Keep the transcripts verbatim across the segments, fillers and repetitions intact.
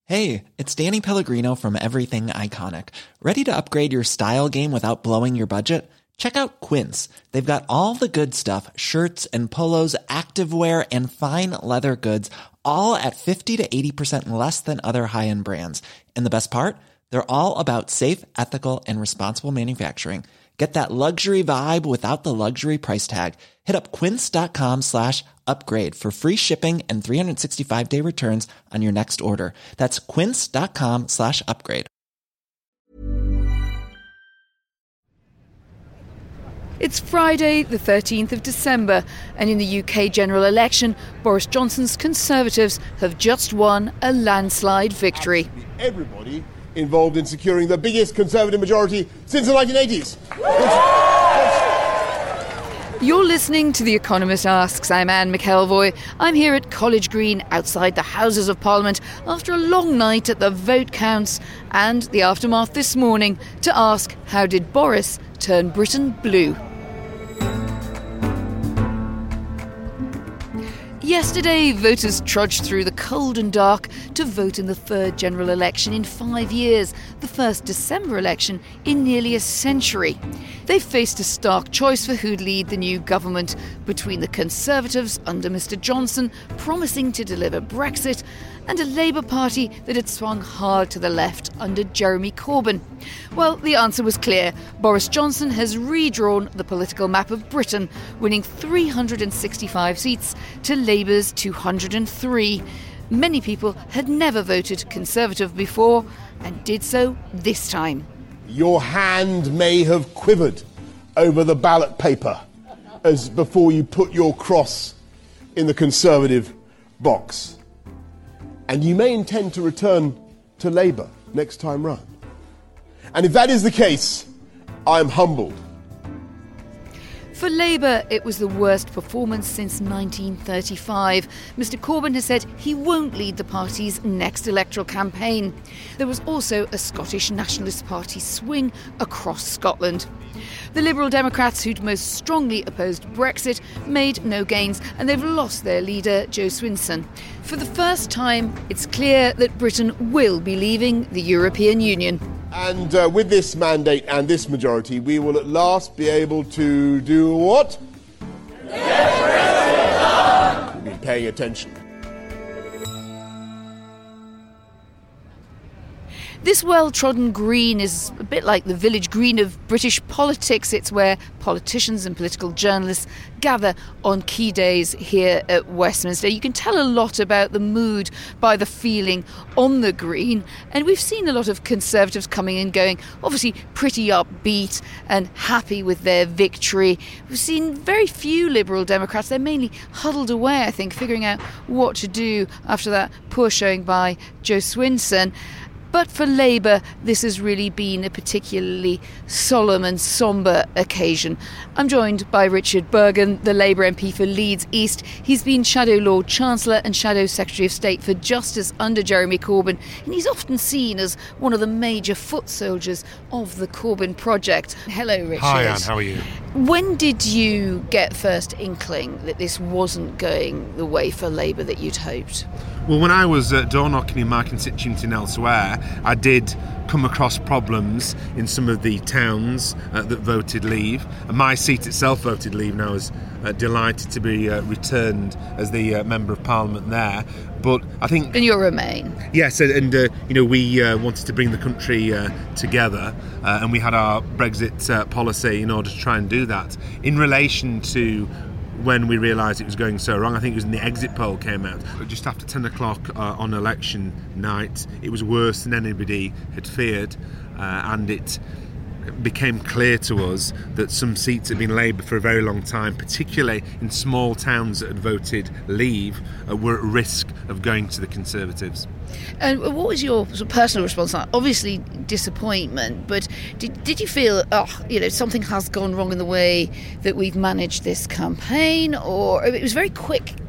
Hey, it's Danny Pellegrino from Everything Iconic. Ready to upgrade your style game without blowing your budget? Check out Quince. They've got all the good stuff, shirts and polos, activewear, and fine leather goods, all at fifty to eighty percent less than other high-end brands. And the best part? They're all about safe, ethical, and responsible manufacturing. Get that luxury vibe without the luxury price tag. Hit up quince.com slash upgrade for free shipping and three sixty-five day returns on your next order. That's quince.com slash upgrade. It's Friday, the thirteenth of December, and in the U K general election, Boris Johnson's Conservatives have just won a landslide victory. Everybody involved in securing the biggest Conservative majority since the nineteen eighties. You're listening to The Economist Asks. I'm Anne McElvoy. I'm here at College Green, outside the Houses of Parliament, after a long night at the vote counts and the aftermath this morning, to ask, how did Boris turn Britain blue? Yesterday, voters trudged through the cold and dark to vote in the third general election in five years, the first December election in nearly a century. They faced a stark choice for who'd lead the new government between the Conservatives under Mister Johnson, promising to deliver Brexit, and a Labour Party that had swung hard to the left under Jeremy Corbyn. Well, the answer was clear. Boris Johnson has redrawn the political map of Britain, winning three hundred sixty-five seats to Labour's two hundred three. Many people had never voted Conservative before and did so this time. Your hand may have quivered over the ballot paper as before you put your cross in the Conservative box. And you may intend to return to Labour next time round. And if that is the case, I am humbled. For Labour, it was the worst performance since nineteen thirty-five. Mister Corbyn has said he won't lead the party's next electoral campaign. There was also a Scottish Nationalist Party swing across Scotland. The Liberal Democrats, who'd most strongly opposed Brexit, made no gains, and they've lost their leader, Jo Swinson. For the first time, it's clear that Britain will be leaving the European Union. And uh, with this mandate and this majority, we will at last be able to do what? Get Brexit done! We've been paying attention. This well-trodden green is a bit like the village green of British politics. It's where politicians and political journalists gather on key days here at Westminster. You can tell a lot about the mood by the feeling on the green. And we've seen a lot of Conservatives coming and going, obviously pretty upbeat and happy with their victory. We've seen very few Liberal Democrats. They're mainly huddled away, I think, figuring out what to do after that poor showing by Jo Swinson. But for Labour, this has really been a particularly solemn and sombre occasion. I'm joined by Richard Burgon, the Labour M P for Leeds East. He's been Shadow Lord Chancellor and Shadow Secretary of State for Justice under Jeremy Corbyn, and he's often seen as one of the major foot soldiers of the Corbyn project. Hello, Richard. Hi, Anne. How are you? When did you get first inkling that this wasn't going the way for Labour that you'd hoped? Well, when I was uh, door knocking in my constituency and elsewhere, I did come across problems in some of the towns uh, that voted Leave. And my seat itself voted Leave, and I was uh, delighted to be uh, returned as the uh, Member of Parliament there. But I think... And you'll remain? Yes, and uh, you know, we uh, wanted to bring the country uh, together, uh, and we had our Brexit uh, policy in order to try and do that. In relation to when we realised it was going so wrong, I think it was when the exit poll came out, but just after ten o'clock uh, on election night, it was worse than anybody had feared, uh, and it became clear to us that some seats had been Labour for a very long time, particularly in small towns that had voted Leave, uh, were at risk of going to the Conservatives. And what was your sort of personal response? Obviously disappointment, but did, did you feel, oh, you know, something has gone wrong in the way that we've managed this campaign? Or it was very quick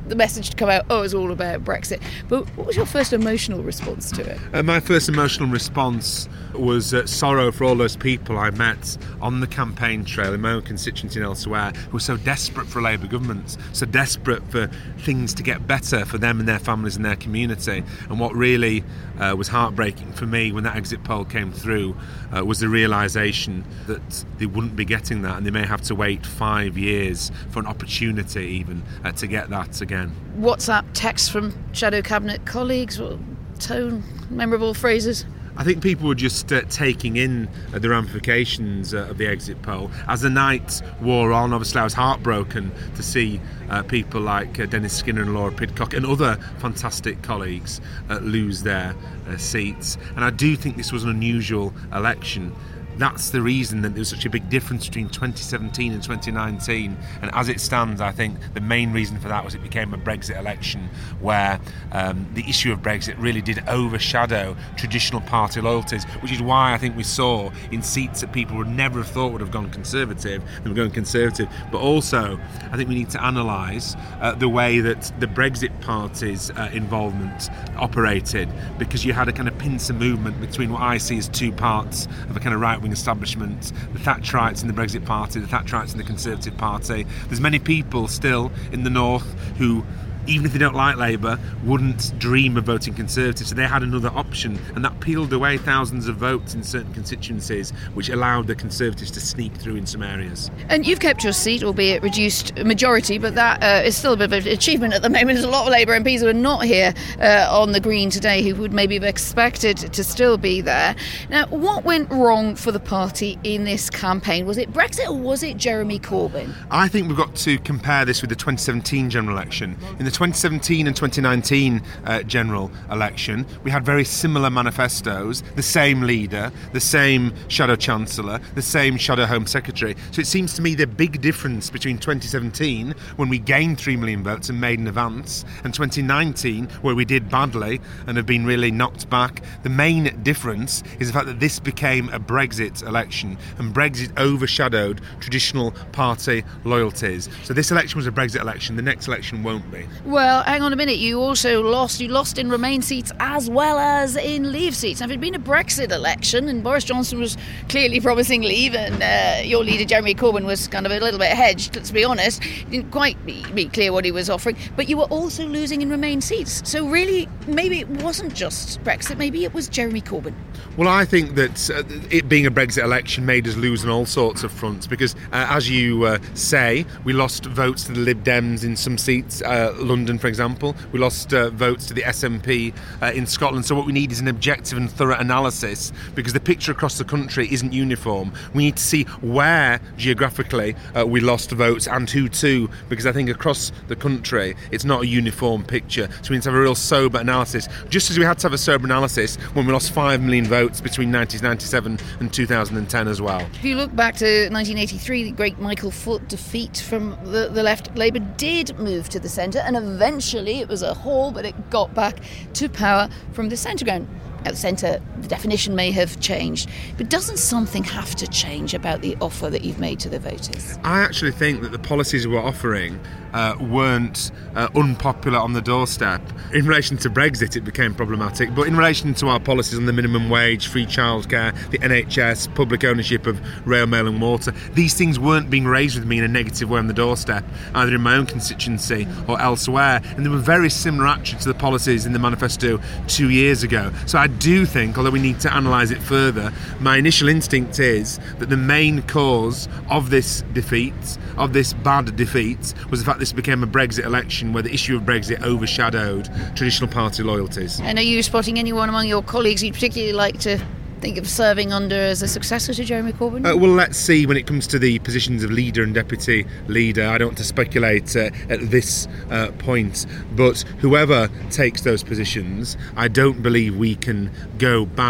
the message to come out, oh, it's all about Brexit. But what was your first emotional response to it? Uh, my first emotional response was uh, sorrow for all those people I met on the campaign trail in my own constituency and elsewhere who were so desperate for a Labour government, so desperate for things to get better for them and their families and their community. And what really uh, was heartbreaking for me when that exit poll came through uh, was the realisation that they wouldn't be getting that, and they may have to wait five years for an opportunity even uh, to get that again. WhatsApp text from Shadow Cabinet colleagues, what tone, memorable phrases? I think people were just uh, taking in uh, the ramifications uh, of the exit poll. As the night wore on, obviously I was heartbroken to see uh, people like uh, Dennis Skinner and Laura Pidcock and other fantastic colleagues uh, lose their uh, seats. And I do think this was an unusual election. That's the reason that there was such a big difference between twenty seventeen and twenty nineteen. And as it stands, I think the main reason for that was it became a Brexit election where um, the issue of Brexit really did overshadow traditional party loyalties, which is why I think we saw in seats that people would never have thought would have gone Conservative, they were going Conservative. But also, I think we need to analyse uh, the way that the Brexit Party's uh, involvement operated, because you had a kind of pincer movement between what I see as two parts of a kind of right-wing establishment, the Thatcherites in the Brexit Party, the Thatcherites in the Conservative Party. There's many people still in the north who, even if they don't like Labour, wouldn't dream of voting Conservative. So they had another option, and that peeled away thousands of votes in certain constituencies, which allowed the Conservatives to sneak through in some areas. And you've kept your seat, albeit reduced majority, but that uh, is still a bit of an achievement at the moment. There's a lot of Labour M Ps who are not here uh, on the Green today who would maybe have expected to still be there. Now, what went wrong for the party in this campaign? Was it Brexit or was it Jeremy Corbyn? I think we've got to compare this with the twenty seventeen general election. In the twenty seventeen and twenty nineteen uh, general election, we had very similar manifestos, the same leader, the same Shadow Chancellor, the same Shadow Home Secretary. So it seems to me the big difference between twenty seventeen, when we gained three million votes and made an advance, and twenty nineteen, where we did badly and have been really knocked back, the main difference is the fact that this became a Brexit election, and Brexit overshadowed traditional party loyalties. So this election was a Brexit election, the next election won't be. Well, hang on a minute, you also lost, you lost in Remain seats as well as in Leave seats. Now, if it had been a Brexit election and Boris Johnson was clearly promising Leave and uh, your leader Jeremy Corbyn was kind of a little bit hedged, let's be honest, it didn't quite be, be clear what he was offering, but you were also losing in Remain seats. So really, maybe it wasn't just Brexit, maybe it was Jeremy Corbyn. Well, I think that uh, it being a Brexit election made us lose on all sorts of fronts because, uh, as you uh, say, we lost votes to the Lib Dems in some seats, uh, London, for example. We lost uh, votes to the S N P uh, in Scotland. So what we need is an objective and thorough analysis, because the picture across the country isn't uniform. We need to see where geographically uh, we lost votes and who to, because I think across the country it's not a uniform picture. So we need to have a real sober analysis, just as we had to have a sober analysis when we lost five million votes between nineteen ninety-seven and two thousand ten as well. If you look back to nineteen eighty-three, the great Michael Foot defeat from the, the left, Labour did move to the centre, and eventually it was a haul, but it got back to power from the centre ground. At the centre, the definition may have changed, but doesn't something have to change about the offer that you've made to the voters? I actually think that the policies we're offering uh, weren't uh, unpopular on the doorstep. In relation to Brexit, it became problematic, but in relation to our policies on the minimum wage, free childcare, the N H S, public ownership of rail, mail and water, these things weren't being raised with me in a negative way on the doorstep, either in my own constituency or elsewhere, and they were very similar actually to the policies in the manifesto two years ago. So I do think, although we need to analyse it further, my initial instinct is that the main cause of this defeat, of this bad defeat, was the fact this became a Brexit election where the issue of Brexit overshadowed traditional party loyalties. And are you spotting anyone among your colleagues you'd particularly like to think of serving under as a successor to Jeremy Corbyn? Uh, well, let's see when it comes to the positions of leader and deputy leader. I don't want to speculate uh, at this uh, point, but whoever takes those positions, I don't believe we can go back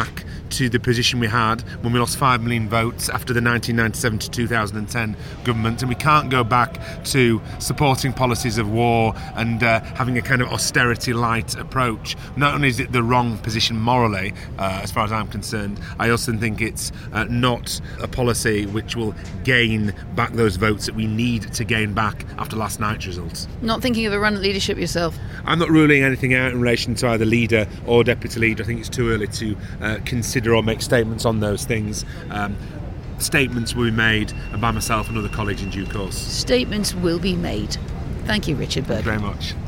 to the position we had when we lost five million votes after the nineteen ninety-seven to two thousand ten government, and we can't go back to supporting policies of war and uh, having a kind of austerity-light approach. Not only is it the wrong position morally, uh, as far as I'm concerned, I also think it's uh, not a policy which will gain back those votes that we need to gain back after last night's results. Not thinking of a run at leadership yourself? I'm not ruling anything out in relation to either leader or deputy leader. I think it's too early to uh, consider or make statements on those things. Um, statements will be made by myself and other colleagues in due course. Statements will be made. Thank you, Richard Burden. Thank you very much.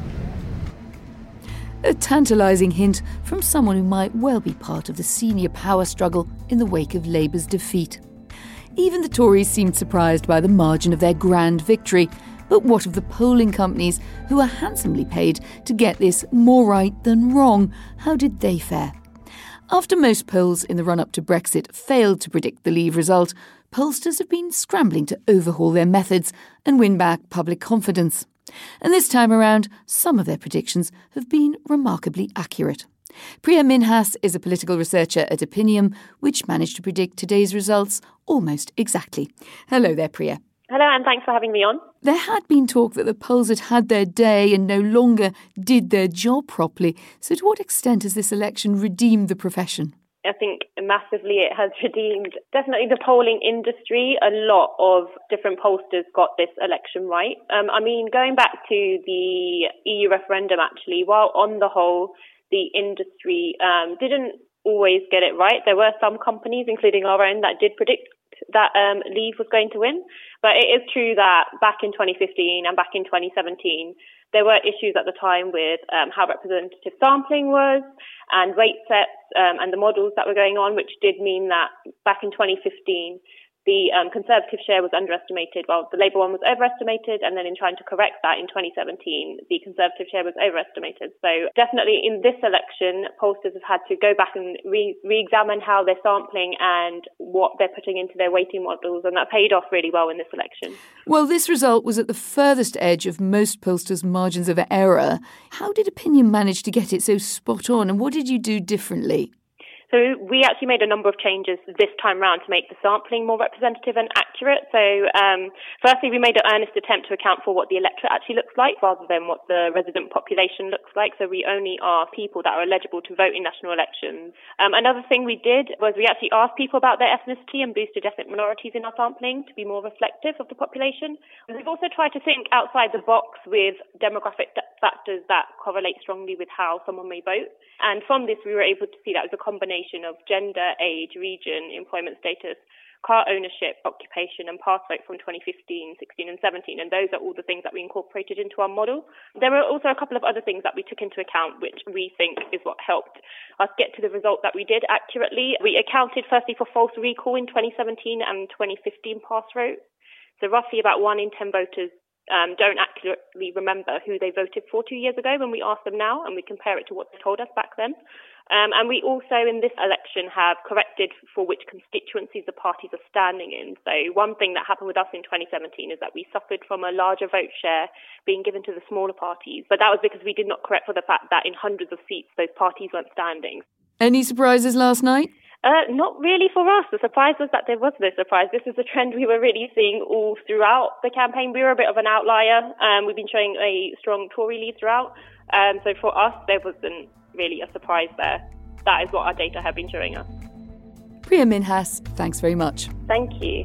A tantalising hint from someone who might well be part of the senior power struggle in the wake of Labour's defeat. Even the Tories seemed surprised by the margin of their grand victory. But what of the polling companies who are handsomely paid to get this more right than wrong? How did they fare? After most polls in the run-up to Brexit failed to predict the Leave result, pollsters have been scrambling to overhaul their methods and win back public confidence. And this time around, some of their predictions have been remarkably accurate. Priya Minhas is a political researcher at Opinium, which managed to predict today's results almost exactly. Hello there, Priya. Hello, and thanks for having me on. There had been talk that the polls had had their day and no longer did their job properly. So to what extent has this election redeemed the profession? I think massively it has redeemed definitely the polling industry. A lot of different pollsters got this election right. Um, I mean, going back to the E U referendum, actually, while on the whole, the industry um, didn't always get it right. There were some companies, including our own, that did predict that um, Leave was going to win. But it is true that back in twenty fifteen and back in twenty seventeen, there were issues at the time with um, how representative sampling was and rate sets um, and the models that were going on, which did mean that back in twenty fifteen, the um, Conservative share was underestimated, while the Labour one was overestimated, and then in trying to correct that in twenty seventeen, the Conservative share was overestimated. So definitely in this election, pollsters have had to go back and re- re-examine how they're sampling and what they're putting into their weighting models, and that paid off really well in this election. Well, this result was at the furthest edge of most pollsters' margins of error. How did Opinion manage to get it so spot on, and what did you do differently? So we actually made a number of changes this time round to make the sampling more representative and accurate. So um, firstly, we made an earnest attempt to account for what the electorate actually looks like rather than what the resident population looks like. So we only asked people that are eligible to vote in national elections. Um, another thing we did was we actually asked people about their ethnicity and boosted ethnic minorities in our sampling to be more reflective of the population. And we've also tried to think outside the box with demographic factors that correlate strongly with how someone may vote. And from this, we were able to see that it was a combination of gender, age, region, employment status, car ownership, occupation, and pass vote from twenty fifteen, sixteen, and seventeen. And those are all the things that we incorporated into our model. There were also a couple of other things that we took into account, which we think is what helped us get to the result that we did accurately. We accounted firstly for false recall in twenty seventeen and twenty fifteen pass vote. So roughly about one in ten voters Um, don't accurately remember who they voted for two years ago when we ask them now, and we compare it to what they told us back then. Um, and we also, in this election, have corrected for which constituencies the parties are standing in. So one thing that happened with us in twenty seventeen is that we suffered from a larger vote share being given to the smaller parties. But that was because we did not correct for the fact that in hundreds of seats, those parties weren't standing. Any surprises last night? Uh, not really for us. The surprise was that there was no surprise. This is a trend we were really seeing all throughout the campaign. We were a bit of an outlier. Um, we've been showing a strong Tory lead throughout. Um, so for us, there wasn't really a surprise there. That is what our data have been showing us. Priya Minhas, thanks very much. Thank you.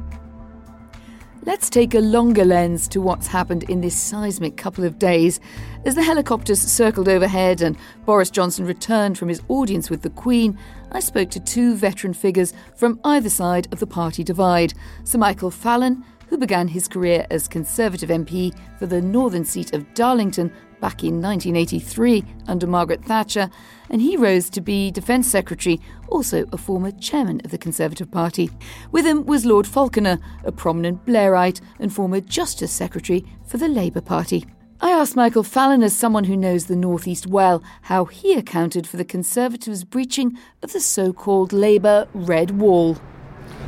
Let's take a longer lens to what's happened in this seismic couple of days. As the helicopters circled overhead and Boris Johnson returned from his audience with the Queen, I spoke to two veteran figures from either side of the party divide. Sir Michael Fallon, who began his career as Conservative M P for the northern seat of Darlington back in nineteen eighty-three under Margaret Thatcher, and he rose to be Defence Secretary, also a former chairman of the Conservative Party. With him was Lord Falconer, a prominent Blairite and former Justice Secretary for the Labour Party. I asked Michael Fallon, as someone who knows the North East well, how he accounted for the Conservatives' breaching of the so-called Labour Red Wall.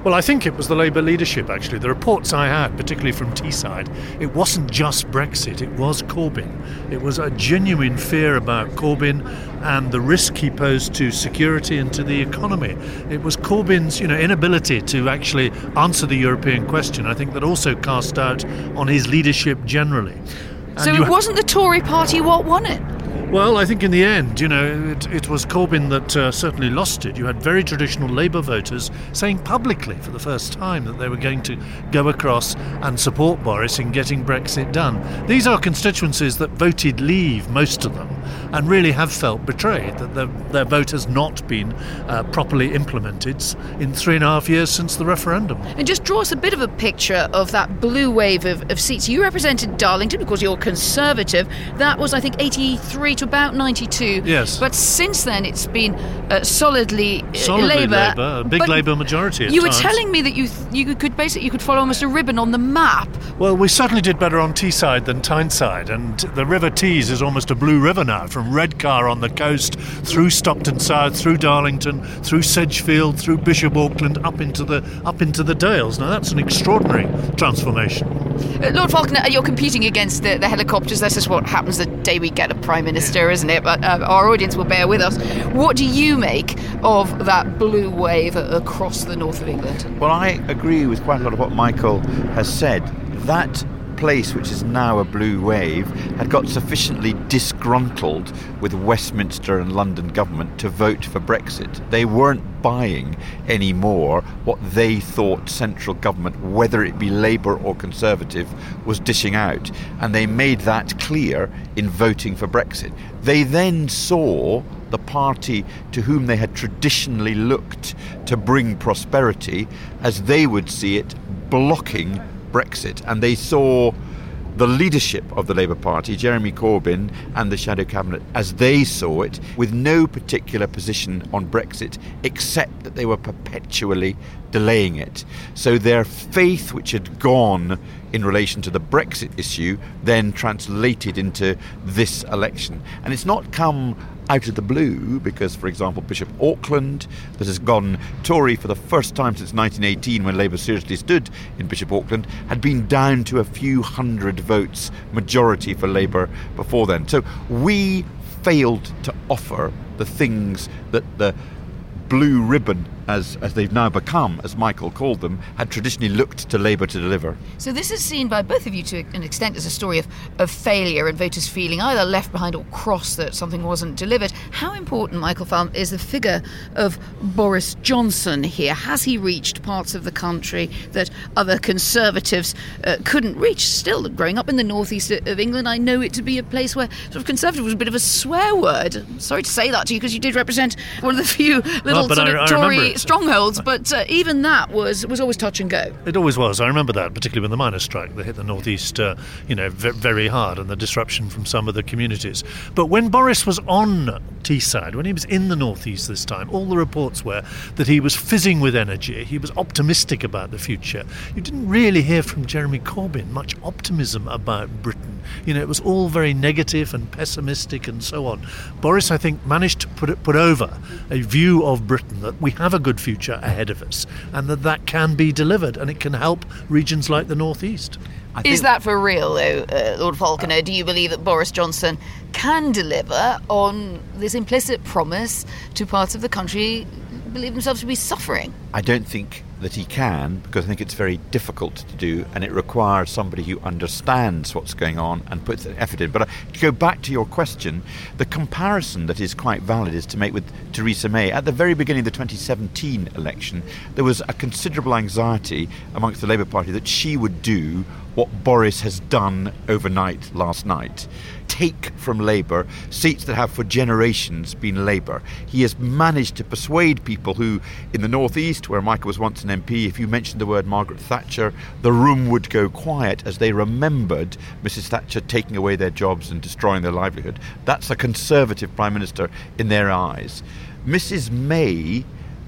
Well, I think it was the Labour leadership, actually. The reports I had, particularly from Teesside, it wasn't just Brexit, it was Corbyn. It was a genuine fear about Corbyn and the risk he posed to security and to the economy. It was Corbyn's, you know, inability to actually answer the European question, I think, that also cast doubt on his leadership generally. And so it wasn't the Tory party what won it? Well, I think in the end, you know, it, it was Corbyn that uh, certainly lost it. You had very traditional Labour voters saying publicly for the first time that they were going to go across and support Boris in getting Brexit done. These are constituencies that voted Leave, most of them, and really have felt betrayed, that their, their vote has not been uh, properly implemented in three and a half years since the referendum. And just draw us a bit of a picture of that blue wave of, of seats. You represented Darlington because you're Conservative. That was, I think, eighty-three to about ninety-two. Yes. But since then, it's been uh, solidly, uh, solidly Labour. Labour, a big but Labour majority at You times. were telling me that you th- you could basically you could follow almost a ribbon on the map. Well, we certainly did better on Teesside than Tyneside, and the River Tees is almost a blue river now, from Redcar on the coast, through Stockton South, through Darlington, through Sedgefield, through Bishop Auckland, up into the up into the Dales. Now, that's an extraordinary transformation. Uh, Lord Falconer, you're competing against the, the helicopters. This is what happens the day we get a Prime Minister, isn't it? But uh, our audience will bear with us. What do you make of that blue wave across the north of England? Well, I agree with quite a lot of what Michael has said. That place, which is now a blue wave, had got sufficiently disgruntled with Westminster and London government to vote for Brexit. They weren't buying anymore what they thought central government, whether it be Labour or Conservative, was dishing out. And they made that clear in voting for Brexit. They then saw the party to whom they had traditionally looked to bring prosperity, as they would see it, blocking Brexit, and they saw the leadership of the Labour Party, Jeremy Corbyn and the Shadow Cabinet, as they saw it, with no particular position on Brexit, except that they were perpetually delaying it. So their faith, which had gone in relation to the Brexit issue, then translated into this election. And it's not come out of the blue, because, for example, Bishop Auckland, that has gone Tory for the first time since nineteen eighteen, when Labour seriously stood in Bishop Auckland, had been down to a few hundred votes majority for Labour before then. So we failed to offer the things that the blue ribbon, as as they've now become, as Michael called them, had traditionally looked to Labour to deliver. So this is seen by both of you to an extent as a story of, of failure and voters feeling either left behind or cross that something wasn't delivered. How important, Michael Falm, is the figure of Boris Johnson here? Has he reached parts of the country that other Conservatives uh, couldn't reach? Still, growing up in the northeast of England, I know it to be a place where sort of Conservative was a bit of a swear word. I'm sorry to say that to you, because you did represent one of the few little Well, sort I, of I Tory strongholds, but uh, even that was was always touch and go. It always was. I remember that, particularly when the miners' strike, they hit the northeast, uh, you know, v- very hard, and the disruption from some of the communities. But when Boris was on Teesside, when he was in the northeast this time, all the reports were that he was fizzing with energy. He was optimistic about the future. You didn't really hear from Jeremy Corbyn much optimism about Britain. You know, it was all very negative and pessimistic and so on. Boris, I think, managed to put it, put over a view of Britain that we have a good future ahead of us, and that that can be delivered, and it can help regions like the northeast. I Is think- that for real, though, uh, Lord Falconer? Do you believe that Boris Johnson can deliver on this implicit promise to parts of the country who believe themselves to be suffering? I don't think that he can, because I think it's very difficult to do, and it requires somebody who understands what's going on and puts an effort in. But uh, to go back to your question, the comparison that is quite valid is to make with Theresa May. At the very beginning of the twenty seventeen election, there was a considerable anxiety amongst the Labour Party that she would do what Boris has done overnight last night. Take from Labour seats that have for generations been Labour. He has managed to persuade people who, in the northeast, where Michael was once an M P, if you mentioned the word Margaret Thatcher, the room would go quiet as they remembered Missus Thatcher taking away their jobs and destroying their livelihood. That's a Conservative Prime Minister in their eyes. Missus May,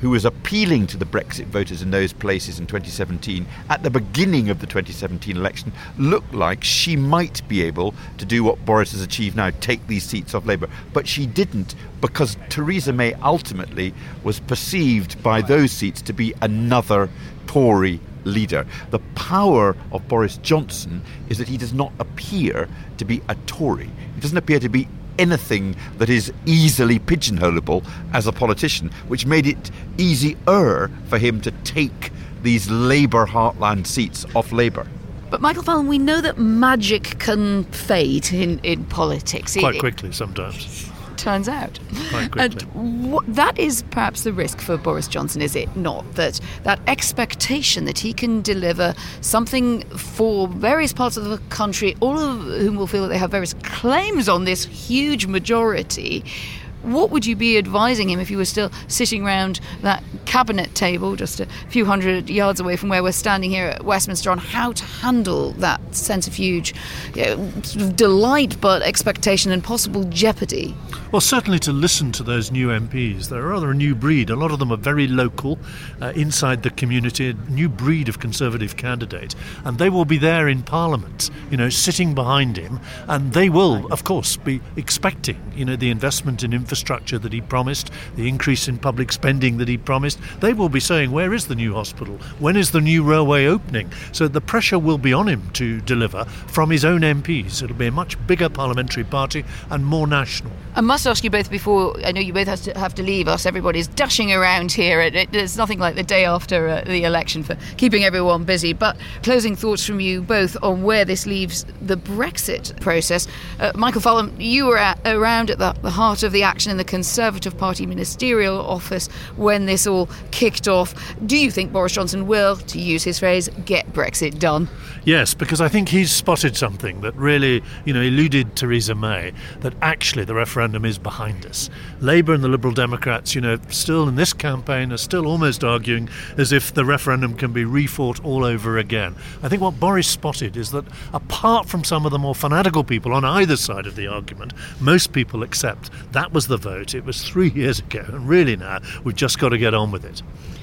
who was appealing to the Brexit voters in those places in twenty seventeen, at the beginning of the twenty seventeen election, looked like she might be able to do what Boris has achieved now, take these seats off Labour. But she didn't, because Theresa May ultimately was perceived by those seats to be another Tory leader. The power of Boris Johnson is that he does not appear to be a Tory. He doesn't appear to be anything that is easily pigeonholable as a politician, which made it easier for him to take these Labour heartland seats off Labour. But Michael Fallon, we know that magic can fade in, in politics. Quite it, quickly sometimes. Turns out. Quite quickly. And what, that is perhaps the risk for Boris Johnson, is it not? That that expectation that he can deliver something for various parts of the country, all of whom will feel that they have various claims on this huge majority. What would you be advising him if you were still sitting around that cabinet table just a few hundred yards away from where we're standing here at Westminster, on how to handle that centrifuge, you know, sort of delight but expectation and possible jeopardy? Well, certainly to listen to those new M Ps. They're rather a new breed. A lot of them are very local, uh, inside the community, a new breed of Conservative candidate. And they will be there in Parliament, you know, sitting behind him. And they will, of course, be expecting, you know, the investment in infrastructure that he promised, the increase in public spending that he promised. They will be saying, where is the new hospital? When is the new railway opening? So the pressure will be on him to deliver from his own M Ps. It'll be a much bigger parliamentary party and more national. I must ask you both before, I know you both have to, have to leave us. Everybody's dashing around here. It, it, there's nothing like the day after uh, the election for keeping everyone busy. But closing thoughts from you both on where this leaves the Brexit process. Uh, Michael Fallon, you were at, around at the, the heart of the action in the Conservative Party ministerial office when this all kicked off. Do you think Boris Johnson will, to use his phrase, get Brexit done? Yes, because I think he's spotted something that really, you know, eluded Theresa May, that actually the referendum is behind us. Labour and the Liberal Democrats, you know, still in this campaign are still almost arguing as if the referendum can be refought all over again. I think what Boris spotted is that apart from some of the more fanatical people on either side of the argument, most people accept that was the vote. It was three years ago, and really now we've just got to get on with it.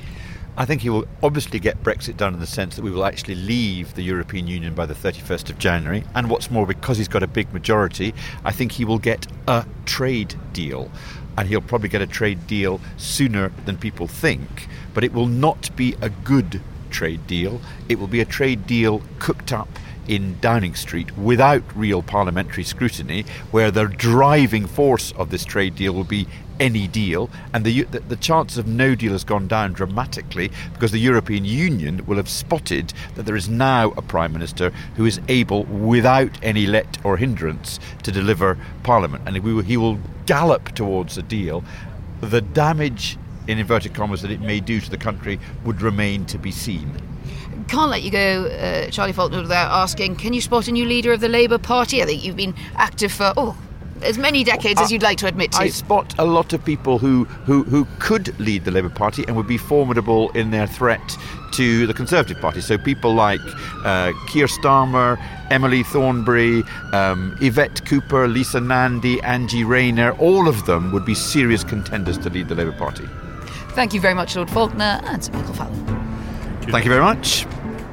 I think he will obviously get Brexit done in the sense that we will actually leave the European Union by the thirty-first of January. And what's more, because he's got a big majority, I think he will get a trade deal. And he'll probably get a trade deal sooner than people think. But it will not be a good trade deal. It will be a trade deal cooked up in Downing Street without real parliamentary scrutiny, where the driving force of this trade deal will be any deal, and the, the the chance of no deal has gone down dramatically because the European Union will have spotted that there is now a Prime Minister who is able, without any let or hindrance, to deliver Parliament, and we will, he will gallop towards a deal. The damage, in inverted commas, that it may do to the country would remain to be seen. Can't let you go, uh, Charlie Faulkner, without asking, can you spot a new leader of the Labour Party? I think you've been active for, oh, as many decades as you'd like to admit to. I spot a lot of people who, who, who could lead the Labour Party and would be formidable in their threat to the Conservative Party. So people like uh, Keir Starmer, Emily Thornberry, um, Yvette Cooper, Lisa Nandy, Angie Rayner, all of them would be serious contenders to lead the Labour Party. Thank you very much, Lord Faulkner, and Sir Michael Fallon. Thank you, Thank you very much.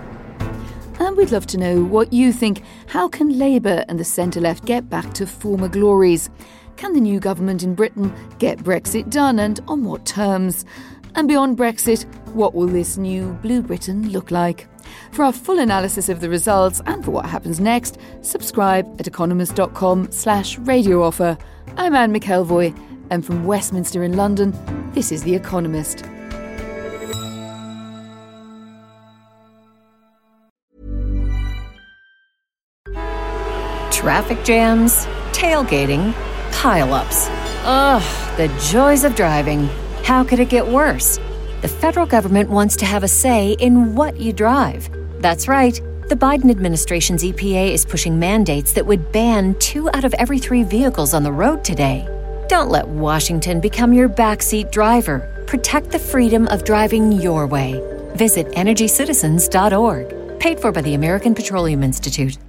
And we'd love to know what you think. How can Labour and the centre-left get back to former glories? Can the new government in Britain get Brexit done, and on what terms? And beyond Brexit, what will this new Blue Britain look like? For our full analysis of the results and for what happens next, subscribe at economist.com slash radio offer. I'm Anne McElvoy, and from Westminster in London, this is The Economist. Traffic jams, tailgating, pile-ups. Ugh, the joys of driving. How could it get worse? The federal government wants to have a say in what you drive. That's right. The Biden administration's E P A is pushing mandates that would ban two out of every three vehicles on the road today. Don't let Washington become your backseat driver. Protect the freedom of driving your way. Visit energy citizens dot org. Paid for by the American Petroleum Institute.